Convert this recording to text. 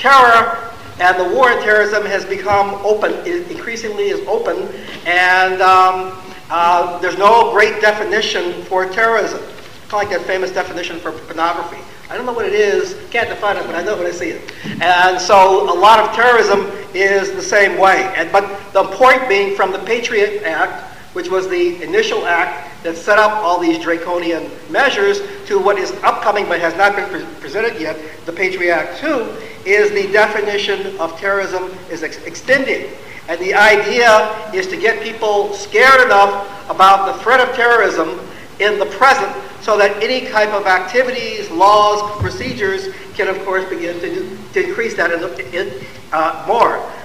terror and the war on terrorism has become open, increasingly is open, and there's no great definition for terrorism. Kind of like that famous definition for pornography. I don't know what it is, can't define it, but I know when I see it. And so a lot of terrorism is the same way. But the point being, from the Patriot Act, which was the initial act that set up all these draconian measures, to what is upcoming but has not been presented yet, the Patriot Act 2, is the definition of terrorism is extending. And the idea is to get people scared enough about the threat of terrorism in the present so that any type of activities, laws, procedures can, of course, begin to increase that more.